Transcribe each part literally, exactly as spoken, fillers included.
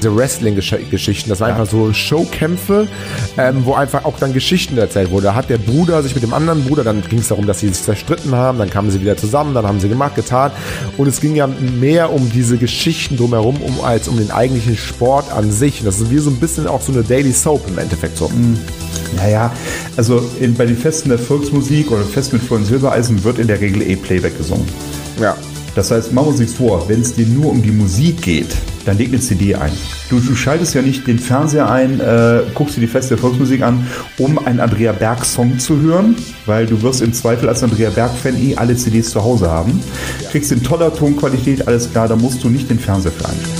diese Wrestling-Geschichten. Das waren ja. einfach so Showkämpfe, ähm, wo einfach auch dann Geschichten erzählt wurde. Da hat der Bruder sich mit dem anderen Bruder, dann ging es darum, dass sie sich zerstritten haben, dann kamen sie wieder zusammen, dann haben sie gemacht, getan. Und es ging ja mehr um diese Geschichten drumherum, um, als um den eigentlichen Sport an sich. Und das ist wie so ein bisschen auch so eine Daily Soap im Endeffekt so. Mhm. Naja, also in, bei den Festen der Volksmusik oder Festen mit Florian Silbereisen wird in der Regel eh Playback gesungen. Ja. Das heißt, machen wir uns nichts vor, wenn es dir nur um die Musik geht, dann leg eine C D ein. Du, du schaltest ja nicht den Fernseher ein, äh, guckst dir die Feste der Volksmusik an, um einen Andrea Berg-Song zu hören, weil du wirst im Zweifel als Andrea Berg-Fan eh alle C Ds zu Hause haben. Ja. Kriegst in toller Tonqualität, alles klar, da musst du nicht den Fernseher für einschalten.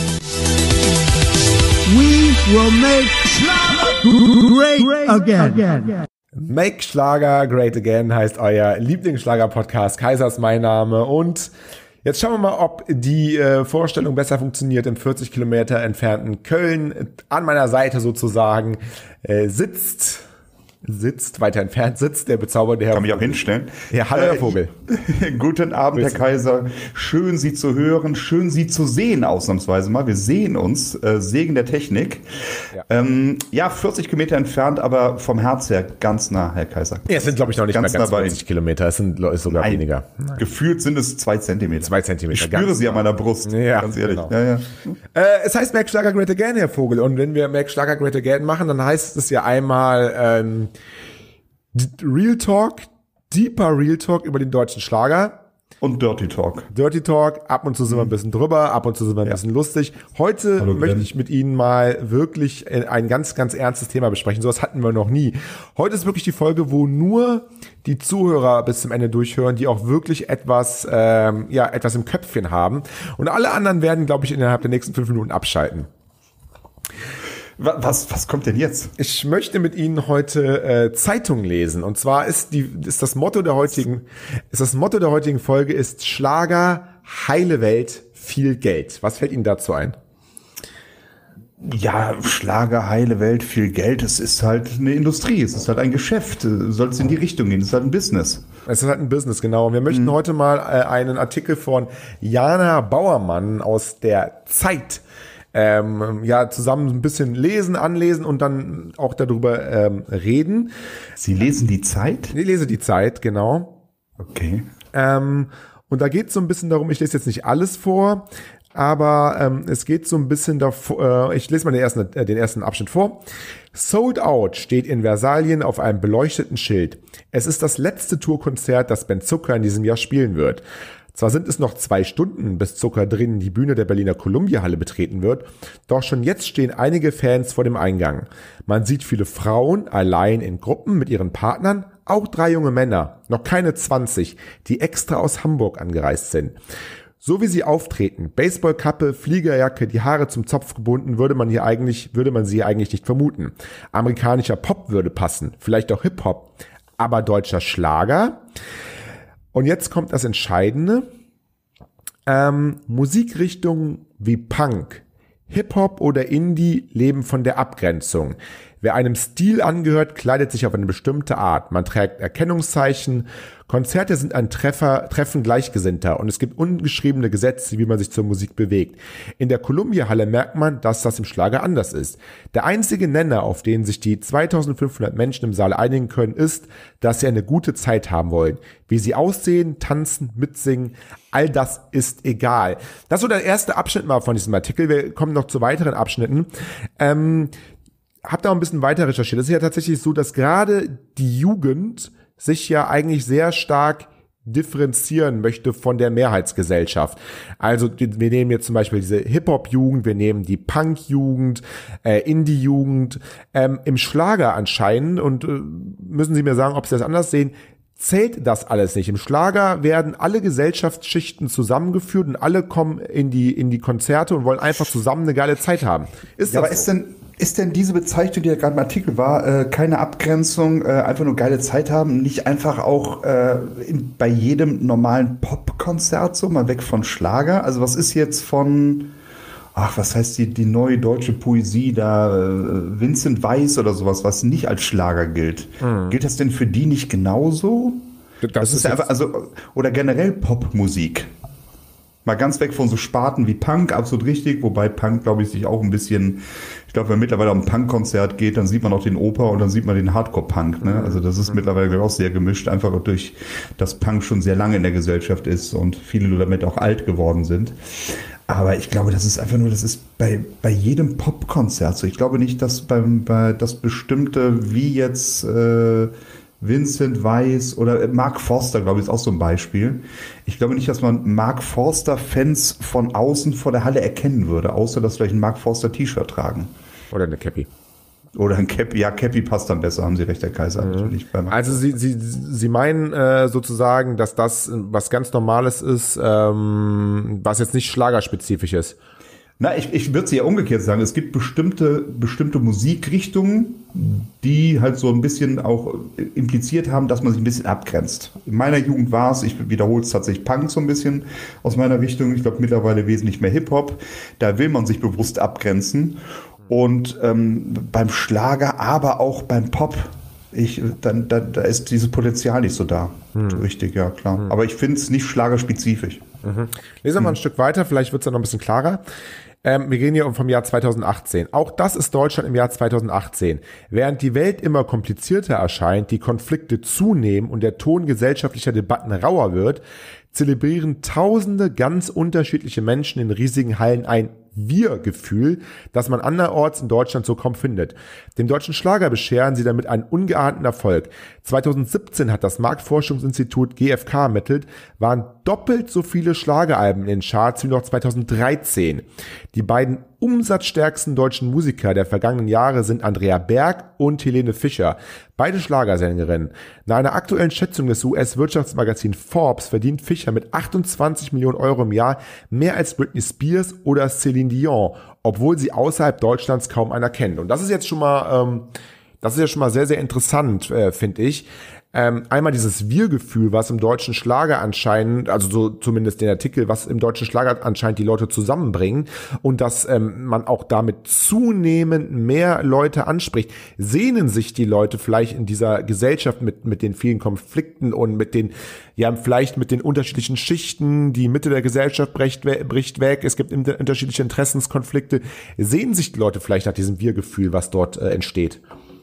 We will make Schlager great again. Make Schlager Great Again heißt euer Lieblingsschlager-Podcast. Kaiser ist mein Name und jetzt schauen wir mal, ob die äh, Vorstellung besser funktioniert. Im vierzig Kilometer entfernten Köln, an meiner Seite sozusagen, äh, sitzt... sitzt, weiter entfernt sitzt, der bezaubernde Herr Kann mich auch hinstellen. Ja, hallo Herr Vogel. Äh, guten Abend, Herr Kaiser. Schön, Sie zu hören, schön, Sie zu sehen, ausnahmsweise mal. Wir sehen uns, äh, Segen der Technik. Ja. Ähm, ja, vierzig Kilometer entfernt, aber vom Herz her ganz nah, Herr Kaiser. Ja, es sind, glaube ich, noch nicht ganz mehr ganz vierzig Kilometer. Es sind ist sogar Nein. weniger. Nein. Gefühlt sind es zwei Zentimeter. Zwei Zentimeter. Ich spüre sie an meiner Brust, ja, ganz ehrlich. Genau. Ja, ja. Äh, es heißt Make Schlager Great Again, Herr Vogel. Und wenn wir Make Schlager Great Again machen, dann heißt es ja einmal... Ähm, Real Talk, deeper Real Talk über den deutschen Schlager. Und Dirty Talk. Dirty Talk, ab und zu sind wir ein bisschen drüber, ab und zu sind wir ein ja. bisschen lustig. Heute Hallo, möchte ich mit Ihnen mal wirklich ein ganz, ganz ernstes Thema besprechen. Sowas hatten wir noch nie. Heute ist wirklich die Folge, wo nur die Zuhörer bis zum Ende durchhören, die auch wirklich etwas, ähm, ja, etwas im Köpfchen haben. Und alle anderen werden, glaube ich, innerhalb der nächsten fünf Minuten abschalten. Was, was kommt denn jetzt? Ich möchte mit Ihnen heute äh, Zeitung lesen. Und zwar ist die ist das Motto der heutigen ist das Motto der heutigen Folge ist Schlager, heile Welt, viel Geld. Was fällt Ihnen dazu ein? Ja, Schlager, heile Welt, viel Geld. Es ist halt eine Industrie. Es ist halt ein Geschäft. Soll es in die Richtung gehen? Es ist halt ein Business. Es ist halt ein Business, genau. Und wir möchten mhm. heute mal äh, einen Artikel von Jana Bauermann aus der Zeit Ähm, ja, zusammen ein bisschen lesen, anlesen und dann auch darüber ähm, reden. Sie lesen die Zeit? Ich lese die Zeit, genau. Okay. Ähm, und da geht es so ein bisschen darum, ich lese jetzt nicht alles vor, aber ähm, es geht so ein bisschen davor, äh, ich lese mal den ersten, äh, den ersten Abschnitt vor. Sold Out steht in Versalien auf einem beleuchteten Schild. Es ist das letzte Tourkonzert, das Ben Zucker in diesem Jahr spielen wird. Zwar sind es noch zwei Stunden, bis Zucker drinnen die Bühne der Berliner Columbia-Halle betreten wird, doch schon jetzt stehen einige Fans vor dem Eingang. Man sieht viele Frauen, allein in Gruppen mit ihren Partnern, auch drei junge Männer, noch keine zwanzig, die extra aus Hamburg angereist sind. So wie sie auftreten, Baseballkappe, Fliegerjacke, die Haare zum Zopf gebunden, würde man hier eigentlich, würde man sie eigentlich nicht vermuten. Amerikanischer Pop würde passen, vielleicht auch Hip-Hop, aber deutscher Schlager? Und jetzt kommt das Entscheidende. Ähm, Musikrichtungen wie Punk, Hip-Hop oder Indie leben von der Abgrenzung. Wer einem Stil angehört, kleidet sich auf eine bestimmte Art. Man trägt Erkennungszeichen. Konzerte sind ein Treffer, Treffen Gleichgesinnter und es gibt ungeschriebene Gesetze, wie man sich zur Musik bewegt. In der Columbia-Halle merkt man, dass das im Schlager anders ist. Der einzige Nenner, auf den sich die zweitausendfünfhundert Menschen im Saal einigen können, ist, dass sie eine gute Zeit haben wollen. Wie sie aussehen, tanzen, mitsingen, all das ist egal. Das ist so der erste Abschnitt mal von diesem Artikel. Wir kommen noch zu weiteren Abschnitten. Ähm, hab da ein bisschen weiter recherchiert. Es ist ja tatsächlich so, dass gerade die Jugend sich ja eigentlich sehr stark differenzieren möchte von der Mehrheitsgesellschaft. Also wir nehmen jetzt zum Beispiel diese Hip-Hop-Jugend, wir nehmen die Punk-Jugend, äh, Indie-Jugend. Ähm, im Schlager anscheinend, und äh, müssen Sie mir sagen, ob Sie das anders sehen, zählt das alles nicht. Im Schlager werden alle Gesellschaftsschichten zusammengeführt und alle kommen in die in die Konzerte und wollen einfach zusammen eine geile Zeit haben. Ist ja, das aber so? ist denn Ist denn diese Bezeichnung, die ja gerade im Artikel war, äh, keine Abgrenzung, äh, einfach nur geile Zeit haben, nicht einfach auch äh, in, bei jedem normalen Popkonzert so, mal weg von Schlager? Also was ist jetzt von, ach, was heißt die, die neue deutsche Poesie da, äh, Vincent Weiss oder sowas, was nicht als Schlager gilt? Mhm. Gilt das denn für die nicht genauso? Das, das ist, ist ja einfach, also, oder generell Popmusik. Mal ganz weg von so Sparten wie Punk, absolut richtig, wobei Punk, glaube ich, sich auch ein bisschen, ich glaube, wenn man mittlerweile auf ein Punk-Konzert geht, dann sieht man auch den Oper und dann sieht man den Hardcore-Punk. Ne? Also das ist mittlerweile auch sehr gemischt, einfach durch, dass Punk schon sehr lange in der Gesellschaft ist und viele damit auch alt geworden sind. Aber ich glaube, das ist einfach nur, das ist bei, bei jedem Popkonzert so. Ich glaube nicht, dass beim, bei das bestimmte, wie jetzt äh, Vincent Weiss oder Mark Forster, glaube ich, ist auch so ein Beispiel. Ich glaube nicht, dass man Mark Forster-Fans von außen vor der Halle erkennen würde, außer dass vielleicht ein Mark Forster-T-Shirt tragen. Oder eine Cappy. Oder ein Cappy, ja, Cappy passt dann besser, haben Sie recht, Herr Kaiser. Mhm. Natürlich beim also Sie, Sie, Sie meinen äh, sozusagen, dass das was ganz Normales ist, ähm, was jetzt nicht schlagerspezifisch ist? Na, ich, ich würde es ja umgekehrt sagen. Es gibt bestimmte, bestimmte Musikrichtungen, die halt so ein bisschen auch impliziert haben, dass man sich ein bisschen abgrenzt. In meiner Jugend war es, ich wiederhole es tatsächlich, Punk so ein bisschen aus meiner Richtung. Ich glaube mittlerweile wesentlich mehr Hip-Hop. Da will man sich bewusst abgrenzen. Und ähm, beim Schlager, aber auch beim Pop, ich, dann, da, da ist dieses Potenzial nicht so da. Hm. Richtig, ja, klar. Hm. Aber ich finde es nicht schlagerspezifisch. Mhm. Lesen wir mal ein hm. Stück weiter, vielleicht wird es dann noch ein bisschen klarer. Ähm, wir gehen hier vom Jahr zweitausendachtzehn. Auch das ist Deutschland im Jahr zweitausendachtzehn. Während die Welt immer komplizierter erscheint, die Konflikte zunehmen und der Ton gesellschaftlicher Debatten rauer wird, zelebrieren tausende ganz unterschiedliche Menschen in riesigen Hallen ein Wir-Gefühl, das man anderorts in Deutschland so kaum findet. Dem deutschen Schlager bescheren sie damit einen ungeahnten Erfolg. zweitausendsiebzehn hat das Marktforschungsinstitut G F K ermittelt, waren doppelt so viele Schlageralben in den Charts wie noch zweitausenddreizehn. Die beiden umsatzstärksten deutschen Musiker der vergangenen Jahre sind Andrea Berg und Helene Fischer, beide Schlagersängerinnen. Nach einer aktuellen Schätzung des U S-Wirtschaftsmagazins Forbes verdient Fischer mit achtundzwanzig Millionen Euro im Jahr mehr als Britney Spears oder Celine Dion, obwohl sie außerhalb Deutschlands kaum einer kennt. Und das ist jetzt schon mal, ähm, das ist ja schon mal sehr, sehr interessant, äh, finde ich. Ähm, einmal dieses Wir-Gefühl, was im deutschen Schlager anscheinend, also so zumindest den Artikel, was im deutschen Schlager anscheinend die Leute zusammenbringen und dass ähm, man auch damit zunehmend mehr Leute anspricht. Sehnen sich die Leute vielleicht in dieser Gesellschaft mit mit den vielen Konflikten und mit den, ja vielleicht mit den unterschiedlichen Schichten, die Mitte der Gesellschaft bricht, bricht weg, es gibt unterschiedliche Interessenskonflikte. Sehnen sich die Leute vielleicht nach diesem Wir-Gefühl, was dort äh, entsteht?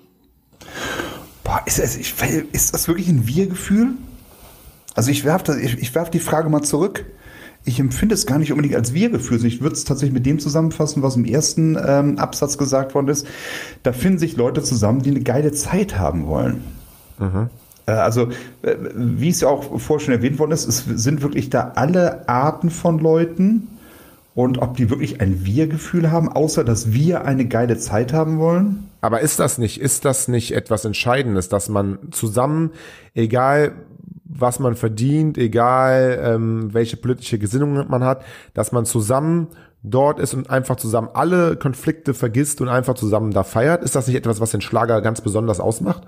Boah, ist das, ich, ist das wirklich ein Wir-Gefühl? Also ich werfe ich, ich werf die Frage mal zurück. Ich empfinde es gar nicht unbedingt als Wir-Gefühl. Ich würde es tatsächlich mit dem zusammenfassen, was im ersten ähm, Absatz gesagt worden ist. Da finden sich Leute zusammen, die eine geile Zeit haben wollen. Mhm. Äh, also, äh, wie es ja auch vorher schon erwähnt worden ist, es sind wirklich da alle Arten von Leuten. Und ob die wirklich ein Wir-Gefühl haben, außer dass wir eine geile Zeit haben wollen? Aber ist das nicht, ist das nicht etwas Entscheidendes, dass man zusammen, egal was man verdient, egal ähm, welche politische Gesinnung man hat, dass man zusammen dort ist und einfach zusammen alle Konflikte vergisst und einfach zusammen da feiert? Ist das nicht etwas, was den Schlager ganz besonders ausmacht?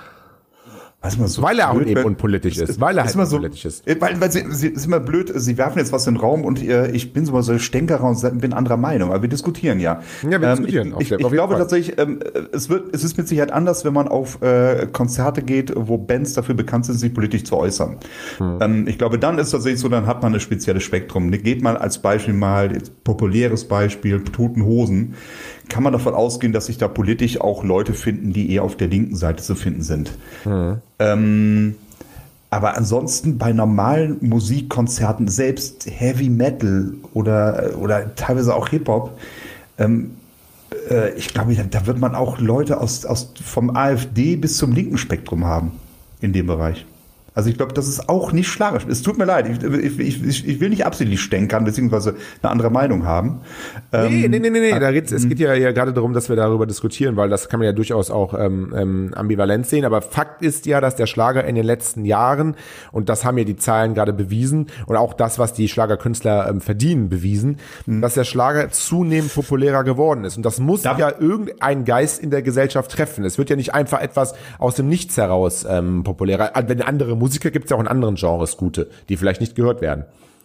So weil er auch blöd, eben unpolitisch ist, weil er halt so, unpolitisch ist. Weil, weil sie, sie ist immer blöd, sie werfen jetzt was in den Raum und äh, ich bin so so Stänkerer und bin anderer Meinung, aber wir diskutieren ja. Ja, wir ähm, diskutieren. Ich, ich, ich glaube Fall. tatsächlich, ähm, es wird, es ist mit Sicherheit anders, wenn man auf äh, Konzerte geht, wo Bands dafür bekannt sind, sich politisch zu äußern. Hm. Ähm, ich glaube, dann ist tatsächlich so, dann hat man ein spezielles Spektrum. Geht mal als Beispiel mal, populäres Beispiel, Toten Hosen, kann man davon ausgehen, dass sich da politisch auch Leute finden, die eher auf der linken Seite zu finden sind. Mhm. Ähm, aber ansonsten bei normalen Musikkonzerten, selbst Heavy Metal oder, oder teilweise auch Hip-Hop, ähm, äh, ich glaube, da, da wird man auch Leute aus, aus vom AfD bis zum linken Spektrum haben in dem Bereich. Also ich glaube, das ist auch nicht schlagerisch. Es tut mir leid, ich, ich, ich, ich will nicht absichtlich stänkern, beziehungsweise eine andere Meinung haben. Nee, ähm, nee, nee, nee, nee. Da geht's, es geht ja, ja gerade darum, dass wir darüber diskutieren, weil das kann man ja durchaus auch ähm, ähm, ambivalent sehen. Aber Fakt ist ja, dass der Schlager in den letzten Jahren, und das haben ja die Zahlen gerade bewiesen, und auch das, was die Schlagerkünstler ähm, verdienen, bewiesen, mhm. dass der Schlager zunehmend populärer geworden ist. Und das muss Darf ja irgendein Geist in der Gesellschaft treffen. Es wird ja nicht einfach etwas aus dem Nichts heraus ähm, populärer. Wenn andere Musiker gibt es ja auch in anderen Genres gute, die vielleicht nicht gehört werden.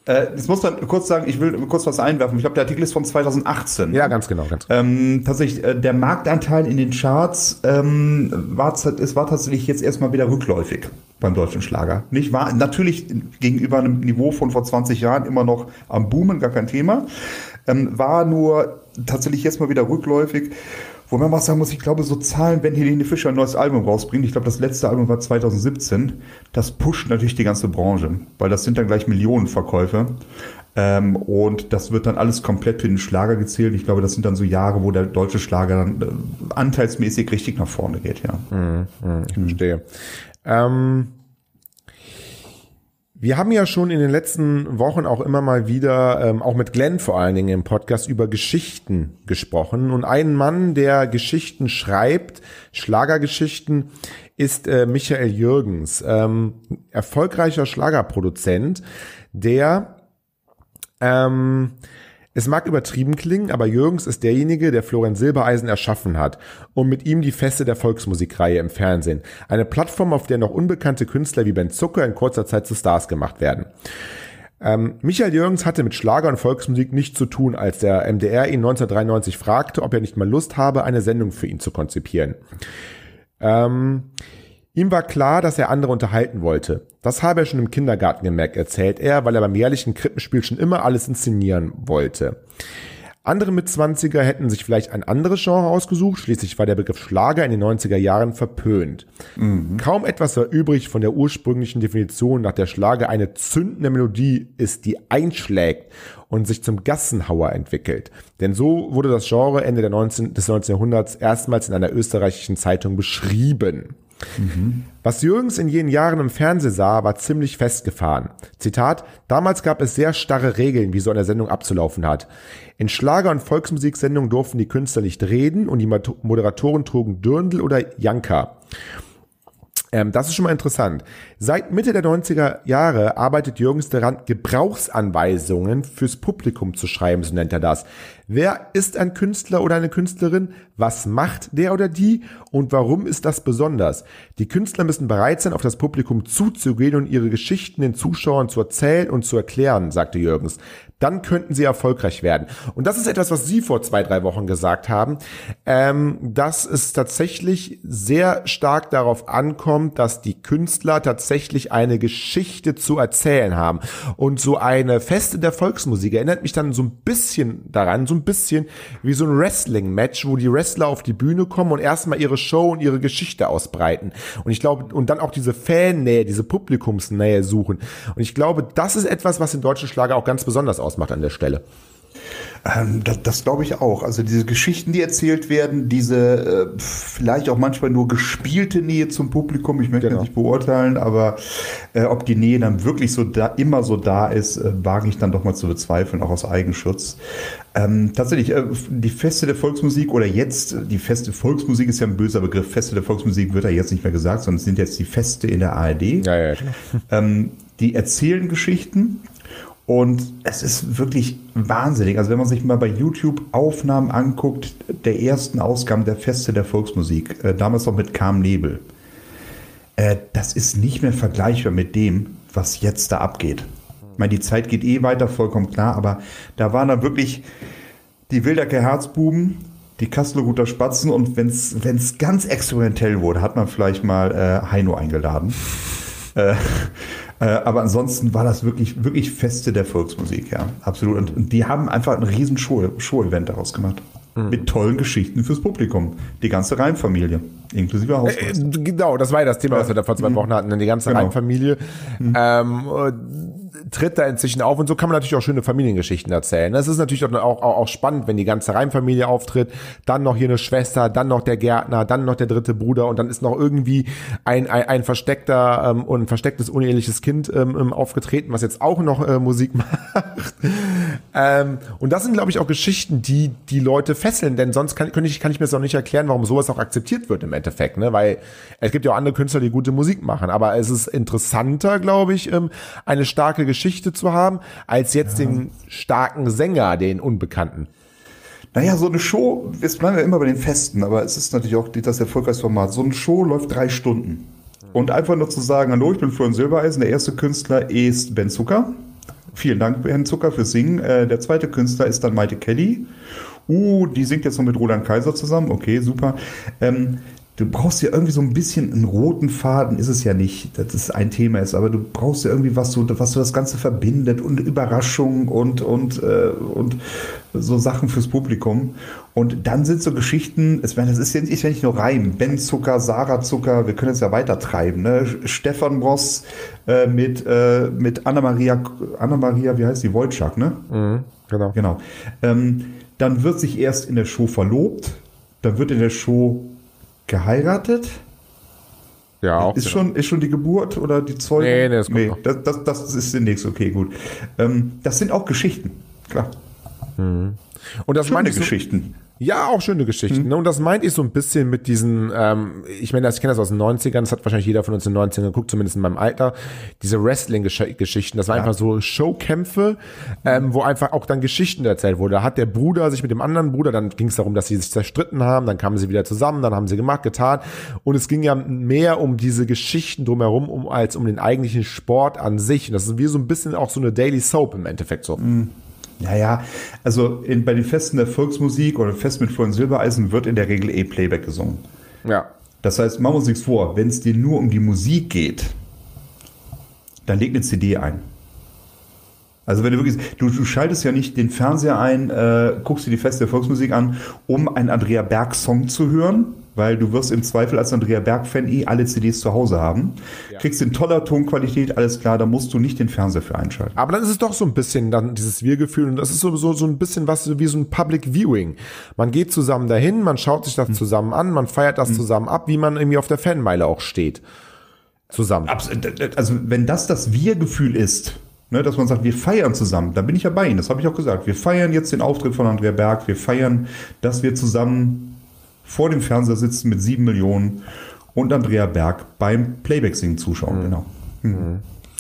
Äh, das muss man kurz sagen, ich will kurz was einwerfen. Ich glaube, der Artikel ist von zweitausendachtzehn. Ja, ganz genau. Ganz genau. Ähm, tatsächlich, äh, der Marktanteil in den Charts ähm, war, es war tatsächlich jetzt erstmal wieder rückläufig beim deutschen Schlager. Nicht wahr? Natürlich gegenüber einem Niveau von vor zwanzig Jahren immer noch am Boomen, gar kein Thema. Ähm, war nur tatsächlich jetzt mal wieder rückläufig. Wo man mal sagen muss, ich glaube, so Zahlen, wenn Helene Fischer ein neues Album rausbringt, ich glaube, das letzte Album war zweitausendsiebzehn, das pusht natürlich die ganze Branche, weil das sind dann gleich Millionenverkäufe. Ähm, und das wird dann alles komplett für den Schlager gezählt. Ich glaube, das sind dann so Jahre, wo der deutsche Schlager dann äh, anteilsmäßig richtig nach vorne geht, ja. Mhm, mh, ich verstehe. Ähm, wir haben ja schon in den letzten Wochen auch immer mal wieder, ähm, auch mit Glenn vor allen Dingen im Podcast, über Geschichten gesprochen. Und ein Mann, der Geschichten schreibt, Schlagergeschichten, ist äh, Michael Jürgens, ähm, erfolgreicher Schlagerproduzent, der ähm, es mag übertrieben klingen, aber Jürgens ist derjenige, der Florian Silbereisen erschaffen hat und mit ihm die Feste der Volksmusikreihe im Fernsehen. Eine Plattform, auf der noch unbekannte Künstler wie Ben Zucker in kurzer Zeit zu Stars gemacht werden. Ähm, Michael Jürgens hatte mit Schlager und Volksmusik nichts zu tun, als der M D R ihn neunzehnhundertdreiundneunzig fragte, ob er nicht mal Lust habe, eine Sendung für ihn zu konzipieren. Ähm... Ihm war klar, dass er andere unterhalten wollte. Das habe er schon im Kindergarten gemerkt, erzählt er, weil er beim jährlichen Krippenspiel schon immer alles inszenieren wollte. Andere Mitzwanziger hätten sich vielleicht ein anderes Genre ausgesucht, schließlich war der Begriff Schlager in den neunziger Jahren verpönt. Mhm. Kaum etwas war übrig von der ursprünglichen Definition, nach der Schlager eine zündende Melodie ist, die einschlägt und sich zum Gassenhauer entwickelt. Denn so wurde das Genre Ende der neunzehnten, des neunzehnten Jahrhunderts erstmals in einer österreichischen Zeitung beschrieben. Mhm. Was Jürgens in jenen Jahren im Fernsehen sah, war ziemlich festgefahren. Zitat: Damals gab es sehr starre Regeln, wie so eine Sendung abzulaufen hat. In Schlager- und Volksmusiksendungen durften die Künstler nicht reden und die Moderatoren trugen Dirndl oder Janka. Ähm, das ist schon mal interessant. Seit Mitte der neunziger Jahre arbeitet Jürgens daran, Gebrauchsanweisungen fürs Publikum zu schreiben, so nennt er das. Wer ist ein Künstler oder eine Künstlerin? Was macht der oder die? Und warum ist das besonders? Die Künstler müssen bereit sein, auf das Publikum zuzugehen und ihre Geschichten den Zuschauern zu erzählen und zu erklären, sagte Jürgens. Dann könnten sie erfolgreich werden. Und das ist etwas, was Sie vor zwei, drei Wochen gesagt haben, ähm, dass es tatsächlich sehr stark darauf ankommt, dass die Künstler tatsächlich eine Geschichte zu erzählen haben. Und so eine Feste der Volksmusik erinnert mich dann so ein bisschen daran, so ein bisschen wie so ein Wrestling-Match, wo die Wrestler auf die Bühne kommen und erstmal ihre Show und ihre Geschichte ausbreiten. Und ich glaube, und dann auch diese Fannähe, diese Publikumsnähe suchen. Und ich glaube, das ist etwas, was den deutschen Schlager auch ganz besonders ausmacht an der Stelle. Ähm, das das glaube ich auch. Also diese Geschichten, die erzählt werden, diese äh, vielleicht auch manchmal nur gespielte Nähe zum Publikum, ich möchte genau. nicht beurteilen, aber äh, ob die Nähe dann wirklich so da, immer so da ist, äh, wage ich dann doch mal zu bezweifeln, auch aus Eigenschutz. Ähm, tatsächlich, äh, die Feste der Volksmusik oder jetzt, die Feste Volksmusik ist ja ein böser Begriff, Feste der Volksmusik wird ja jetzt nicht mehr gesagt, sondern es sind jetzt die Feste in der A R D. Ja, ja, genau. ähm, die erzählen Geschichten. Und es ist wirklich wahnsinnig. Also wenn man sich mal bei YouTube Aufnahmen anguckt, der ersten Ausgaben der Feste der Volksmusik, äh, damals noch mit Carmen Nebel, äh, das ist nicht mehr vergleichbar mit dem, was jetzt da abgeht. Ich meine, die Zeit geht eh weiter, vollkommen klar, aber da waren dann wirklich die Wildecker Herzbuben, die Kasseler Guter Spatzen und wenn es ganz experimentell wurde, hat man vielleicht mal äh, Heino eingeladen. äh, Aber ansonsten war das wirklich, wirklich Feste der Volksmusik, ja, absolut. Und, und die haben einfach ein riesen Show-Event Show daraus gemacht. Mhm. Mit tollen Geschichten fürs Publikum. Die ganze Reimfamilie, inklusive Hausmeister. Äh, genau, das war ja das Thema, was wir da vor zwei Wochen hatten. Die ganze genau. Reimfamilie mhm. ähm, tritt da inzwischen auf und so kann man natürlich auch schöne Familiengeschichten erzählen. Das ist natürlich auch, auch, auch spannend, wenn die ganze Reimfamilie auftritt, dann noch hier eine Schwester, dann noch der Gärtner, dann noch der dritte Bruder und dann ist noch irgendwie ein, ein, ein versteckter ähm, und ein verstecktes uneheliches Kind ähm, aufgetreten, was jetzt auch noch äh, Musik macht. ähm, und das sind, glaube ich, auch Geschichten, die die Leute fesseln, denn sonst kann, kann, ich, kann ich mir das auch nicht erklären, warum sowas auch akzeptiert wird im Endeffekt, ne? Weil es gibt ja auch andere Künstler, die gute Musik machen, aber es ist interessanter, glaube ich, ähm, eine starke Geschichte zu haben, als jetzt ja. den starken Sänger, den Unbekannten. Naja, so eine Show, jetzt bleiben wir immer bei den Festen, aber es ist natürlich auch das Erfolgsformat. So eine Show läuft drei Stunden. Und einfach nur zu sagen, hallo, ich bin Florian Silbereisen, der erste Künstler ist Ben Zucker. Vielen Dank, Herrn Zucker, fürs Singen. Äh, der zweite Künstler ist dann Maite Kelly. Uh, die singt jetzt noch mit Roland Kaiser zusammen. Okay, super. Ähm, du brauchst ja irgendwie so ein bisschen einen roten Faden, ist es ja nicht, dass es ein Thema ist, aber du brauchst ja irgendwie was, so, was so das Ganze verbindet und Überraschung und, und, äh, und so Sachen fürs Publikum. Und dann sind so Geschichten, es, das ist ja nicht, ist ja nicht nur Reim, Ben Zucker, Sarah Zucker, wir können es ja weiter treiben. Ne? Stefan Bross äh, mit, äh, mit Anna-Maria, Anna-Maria, wie heißt die, Wojcik, ne? Mhm, genau. Genau. Ähm, dann wird sich erst in der Show verlobt, dann wird in der Show geheiratet. Ja, auch. Ist, schon, ist schon die Geburt oder die Zeugung? Nee, nee, das kommt noch. das, das, das ist demnächst, okay, gut. Ähm, das sind auch Geschichten, klar. Mhm. Und das Schöne meine ich so, Geschichten. Ja, auch schöne Geschichten. Mhm. Ne? Und das meinte ich so ein bisschen mit diesen, ähm, ich meine, ich kenne das aus den neunzigern, das hat wahrscheinlich jeder von uns in den neunzigern geguckt, zumindest in meinem Alter, diese Wrestling-Geschichten, das waren ja. einfach so Showkämpfe, ähm, wo einfach auch dann Geschichten erzählt wurde. Da hat der Bruder sich mit dem anderen Bruder, dann ging es darum, dass sie sich zerstritten haben, dann kamen sie wieder zusammen, dann haben sie gemacht, getan. Und es ging ja mehr um diese Geschichten drumherum, um, als um den eigentlichen Sport an sich. Und das ist wie so ein bisschen auch so eine Daily Soap im Endeffekt so. Mhm. Ja, ja, also in, bei den Festen der Volksmusik oder Fest mit Florian Silbereisen wird in der Regel eh Playback gesungen. Ja. Das heißt, machen wir uns nichts vor, wenn es dir nur um die Musik geht, dann leg eine C D ein. Also wenn du wirklich, du, du schaltest ja nicht den Fernseher ein, äh, guckst dir die Feste der Volksmusik an, um einen Andrea Berg-Song zu hören, weil du wirst im Zweifel als Andrea Berg-Fan eh alle C Ds zu Hause haben. Ja. Kriegst in toller Tonqualität, alles klar, da musst du nicht den Fernseher für einschalten. Aber dann ist es doch so ein bisschen dann dieses Wir-Gefühl und das ist sowieso so ein bisschen was wie so ein Public Viewing. Man geht zusammen dahin, man schaut sich das mhm. zusammen an, man feiert das mhm. zusammen ab, wie man irgendwie auf der Fanmeile auch steht. Zusammen. Also wenn das das Wir-Gefühl ist, ne, dass man sagt, wir feiern zusammen, da bin ich ja bei Ihnen, das habe ich auch gesagt. Wir feiern jetzt den Auftritt von Andrea Berg, wir feiern, dass wir zusammen vor dem Fernseher sitzen mit sieben Millionen und Andrea Berg beim Playback-Singen zuschauen. Mhm. Genau. Mhm.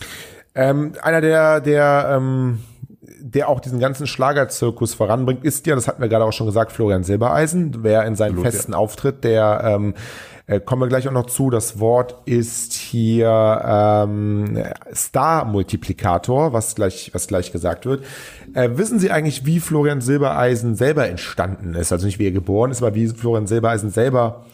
Ähm, einer der, der, ähm, der auch diesen ganzen Schlagerzirkus voranbringt, ist ja, das hatten wir gerade auch schon gesagt, Florian Silbereisen, wer in seinem Absolut, festen ja. Auftritt, der ähm, äh, kommen wir gleich auch noch zu, das Wort ist hier ähm, Star-Multiplikator, was gleich, was gleich gesagt wird. Äh, wissen Sie eigentlich, wie Florian Silbereisen selber entstanden ist? Also nicht wie er geboren ist, aber wie Florian Silbereisen selber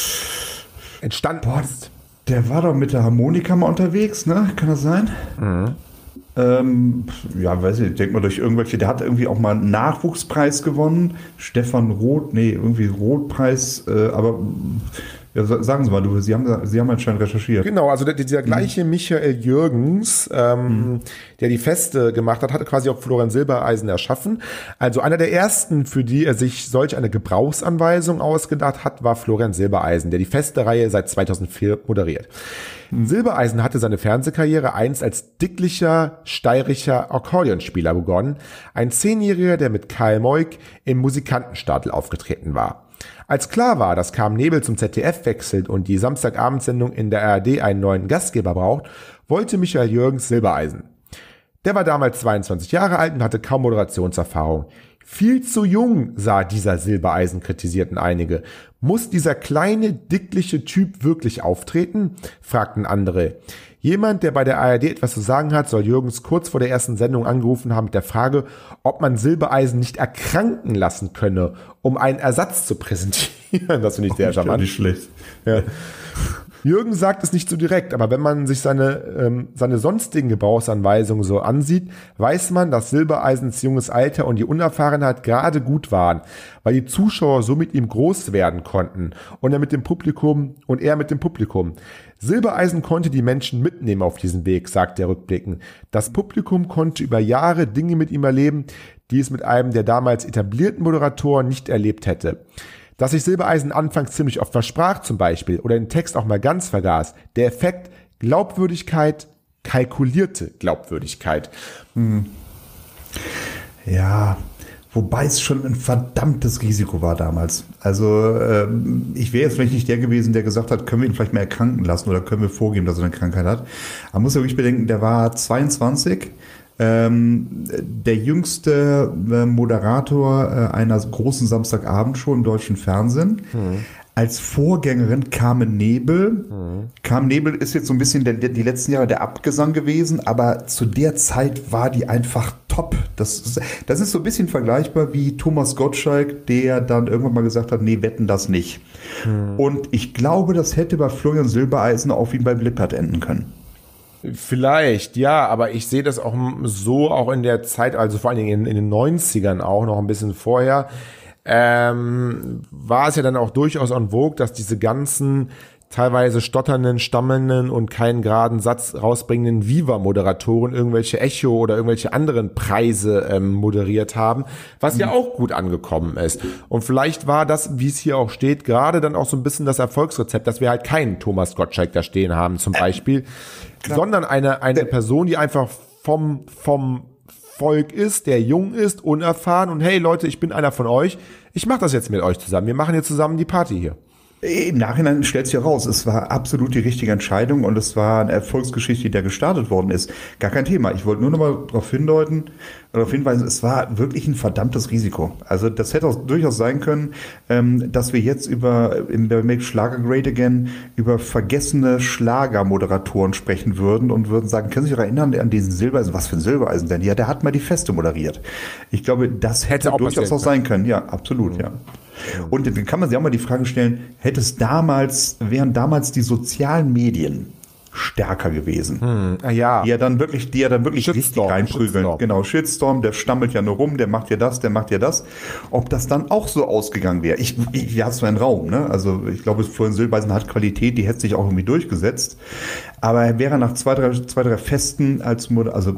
entstanden Boah, ist? Der war doch mit der Harmonika mal unterwegs, ne? Kann das sein? Mhm. Ähm, ja, weiß ich, ich denke mal durch irgendwelche, der hat irgendwie auch mal einen Nachwuchspreis gewonnen. Stefan Roth, nee, irgendwie Rothpreis, äh, aber ja, sagen Sie mal, du, Sie haben, Sie haben anscheinend recherchiert. Genau, also der, dieser gleiche mhm. Michael Jürgens, ähm, mhm. der die Feste gemacht hat, hatte quasi auch Florian Silbereisen erschaffen. Also einer der ersten, für die er sich solch eine Gebrauchsanweisung ausgedacht hat, war Florian Silbereisen, der die Feste-Reihe seit zweitausendvier moderiert. Mhm. Silbereisen hatte seine Fernsehkarriere einst als dicklicher, steirischer Akkordeonspieler begonnen, ein Zehnjähriger, der mit Karl Moik im Musikantenstadel aufgetreten war. Als klar war, dass Carmen Nebel zum Z D F wechselt und die Samstagabendsendung in der A R D einen neuen Gastgeber braucht, wollte Michael Jürgens Silbereisen. Der war damals zweiundzwanzig Jahre alt und hatte kaum Moderationserfahrung. Viel zu jung, sah dieser Silbereisen, kritisierten einige. Muss dieser kleine, dickliche Typ wirklich auftreten? Fragten andere. Jemand, der bei der A R D etwas zu sagen hat, soll Jürgens kurz vor der ersten Sendung angerufen haben mit der Frage, ob man Silbereisen nicht erkranken lassen könne, um einen Ersatz zu präsentieren. Das finde ich sehr charmant. Nicht schlecht. Ja. Jürgen sagt es nicht so direkt, aber wenn man sich seine, ähm, seine sonstigen Gebrauchsanweisungen so ansieht, weiß man, dass Silbereisens junges Alter und die Unerfahrenheit gerade gut waren, weil die Zuschauer so mit ihm groß werden konnten und er mit dem Publikum und er mit dem Publikum. Silbereisen konnte die Menschen mitnehmen auf diesen Weg, sagt er rückblickend. Das Publikum konnte über Jahre Dinge mit ihm erleben, die es mit einem der damals etablierten Moderatoren nicht erlebt hätte. Dass sich Silbereisen anfangs ziemlich oft versprach zum Beispiel oder den Text auch mal ganz vergaß. Der Effekt Glaubwürdigkeit, kalkulierte Glaubwürdigkeit. Hm. Ja, wobei es schon ein verdammtes Risiko war damals. Also ähm, ich wäre jetzt vielleicht nicht der gewesen, der gesagt hat, können wir ihn vielleicht mal erkranken lassen oder können wir vorgeben, dass er eine Krankheit hat. Man muss ja wirklich bedenken, der war zweiundzwanzig. Ähm, der jüngste äh, Moderator äh, einer großen Samstagabendshow im deutschen Fernsehen. Hm. Als Vorgängerin Carmen Nebel. Mhm. Carmen Nebel ist jetzt so ein bisschen der, der, die letzten Jahre der Abgesang gewesen, aber zu der Zeit war die einfach top. Das, das ist so ein bisschen vergleichbar wie Thomas Gottschalk, der dann irgendwann mal gesagt hat, nee, wetten das nicht. Mhm. Und ich glaube, das hätte bei Florian Silbereisen auch wie bei Lippert enden können. Vielleicht, ja, aber ich sehe das auch so, auch in der Zeit, also vor allen Dingen in, in den neunzigern auch, noch ein bisschen vorher, ähm, war es ja dann auch durchaus en vogue, dass diese ganzen teilweise stotternden, stammelnden und keinen geraden Satz rausbringenden Viva-Moderatoren irgendwelche Echo oder irgendwelche anderen Preise ähm, moderiert haben, was mhm. ja auch gut angekommen ist. Und vielleicht war das, wie es hier auch steht, gerade dann auch so ein bisschen das Erfolgsrezept, dass wir halt keinen Thomas Gottschalk da stehen haben zum Beispiel, äh, sondern eine eine Person, die einfach vom vom Volk ist, der jung ist, unerfahren und hey Leute, ich bin einer von euch, ich mache das jetzt mit euch zusammen, wir machen jetzt zusammen die Party hier. Im Nachhinein stellt sich heraus, es war absolut die richtige Entscheidung und es war eine Erfolgsgeschichte, die da gestartet worden ist. Gar kein Thema. Ich wollte nur noch mal darauf hindeuten, darauf hinweisen, es war wirklich ein verdammtes Risiko. Also das hätte auch durchaus sein können, ähm, dass wir jetzt über im Make Schlager Great Again über vergessene Schlagermoderatoren sprechen würden und würden sagen, können Sie sich erinnern an diesen Silbereisen? Was für ein Silbereisen denn? Ja, der hat mal die Feste moderiert. Ich glaube, das hätte, hätte auch durchaus auch sein können. Ja, absolut, mhm. ja. Und dann kann man sich auch mal die Frage stellen, hätte es damals, wären damals die sozialen Medien stärker gewesen. Hm, ja. Die ja dann wirklich, die ja dann wirklich Shitstorm, richtig reinprügeln. Shitstorm. Genau, Shitstorm, der stammelt ja nur rum, der macht ja das, der macht ja das. Ob das dann auch so ausgegangen wäre. Ich, ich ja, es war ein Raum, ne? Also ich glaube, Florian Silbereisen hat Qualität, die hätte sich auch irgendwie durchgesetzt. Aber er wäre nach zwei, drei, zwei, drei Festen als Moder- also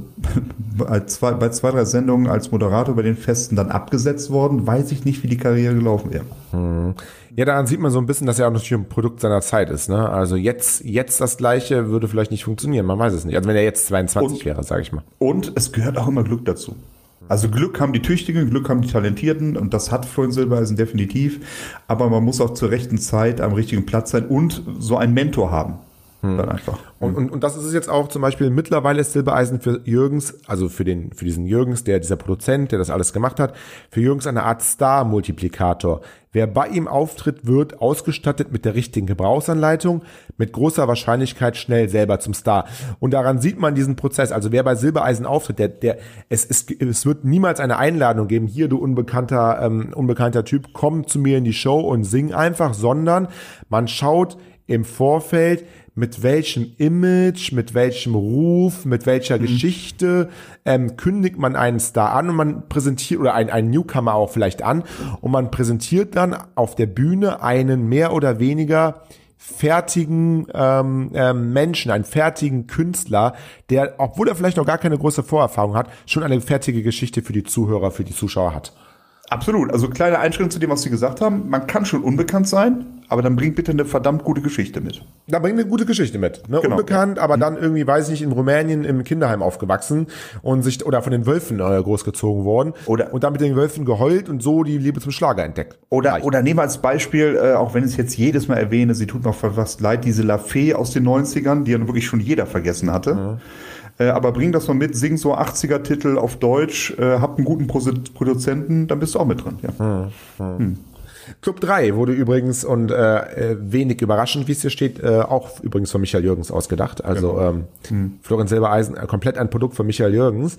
als zwei, bei zwei, drei Sendungen als Moderator bei den Festen dann abgesetzt worden, weiß ich nicht, wie die Karriere gelaufen wäre. Hm. Ja, daran sieht man so ein bisschen, dass er auch natürlich ein Produkt seiner Zeit ist. Ne? Also jetzt, jetzt das Gleiche würde vielleicht nicht funktionieren, man weiß es nicht. Also wenn er jetzt zweiundzwanzig und, wäre, sage ich mal. Und es gehört auch immer Glück dazu. Also Glück haben die Tüchtigen, Glück haben die Talentierten und das hat Florian Silbereisen definitiv. Aber man muss auch zur rechten Zeit am richtigen Platz sein und so einen Mentor haben. Hm. Dann einfach. Und, und, und das ist es jetzt auch zum Beispiel, mittlerweile ist Silbereisen für Jürgens, also für den, für diesen Jürgens, der, dieser Produzent, der das alles gemacht hat, für Jürgens eine Art Star-Multiplikator. Wer bei ihm auftritt, wird ausgestattet mit der richtigen Gebrauchsanleitung, mit großer Wahrscheinlichkeit schnell selber zum Star. Und daran sieht man diesen Prozess. Also wer bei Silbereisen auftritt, der, der, es, es, es wird niemals eine Einladung geben, hier du unbekannter, ähm, unbekannter Typ, komm zu mir in die Show und sing einfach, sondern man schaut im Vorfeld, mit welchem Image, mit welchem Ruf, mit welcher mhm. Geschichte ähm, kündigt man einen Star an und man präsentiert, oder einen, einen Newcomer auch vielleicht an, und man präsentiert dann auf der Bühne einen mehr oder weniger fertigen ähm, ähm, Menschen, einen fertigen Künstler, der, obwohl er vielleicht noch gar keine große Vorerfahrung hat, schon eine fertige Geschichte für die Zuhörer, für die Zuschauer hat. Absolut. Also kleine Einschränkung zu dem, was Sie gesagt haben. Man kann schon unbekannt sein, aber dann bringt bitte eine verdammt gute Geschichte mit. Da bringt eine gute Geschichte mit. Ne? Genau. Unbekannt, aber dann irgendwie, weiß ich nicht, in Rumänien im Kinderheim aufgewachsen und sich, oder von den Wölfen äh, großgezogen worden. Oder, und dann mit den Wölfen geheult und so die Liebe zum Schlager entdeckt. Oder, oder nehmen wir als Beispiel, äh, auch wenn ich es jetzt jedes Mal erwähne, sie tut mir fast leid, diese La Fee aus den neunzigern, die ja wirklich schon jeder vergessen hatte. Mhm. Aber bring das mal mit, sing so achtziger-Titel auf Deutsch, äh, hab einen guten Pro- Produzenten, dann bist du auch mit drin. Ja. Hm, hm. Hm. Club drei wurde übrigens, und äh, wenig überraschend, wie es hier steht, äh, auch übrigens von Michael Jürgens ausgedacht. Also genau. ähm, hm. Florian Silbereisen, äh, komplett ein Produkt von Michael Jürgens.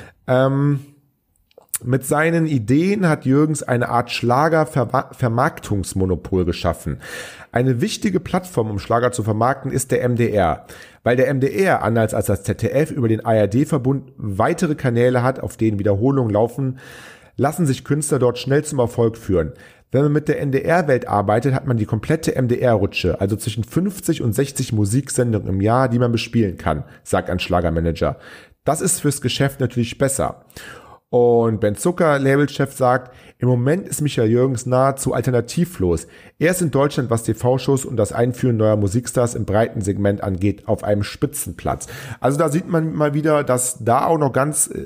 Ähm, Mit seinen Ideen hat Jürgens eine Art Schlager-Vermarktungsmonopol geschaffen. Eine wichtige Plattform, um Schlager zu vermarkten, ist der M D R. Weil der M D R, anders als das Z D F, über den A R D-Verbund weitere Kanäle hat, auf denen Wiederholungen laufen, lassen sich Künstler dort schnell zum Erfolg führen. Wenn man mit der N D R-Welt arbeitet, hat man die komplette M D R-Rutsche, also zwischen fünfzig und sechzig Musiksendungen im Jahr, die man bespielen kann, sagt ein Schlagermanager. Das ist fürs Geschäft natürlich besser. Und Ben Zucker, Labelchef, sagt, im Moment ist Michael Jürgens nahezu alternativlos. Er ist in Deutschland, was T V-Shows und das Einführen neuer Musikstars im breiten Segment angeht, auf einem Spitzenplatz. Also da sieht man mal wieder, dass da auch noch ganz äh,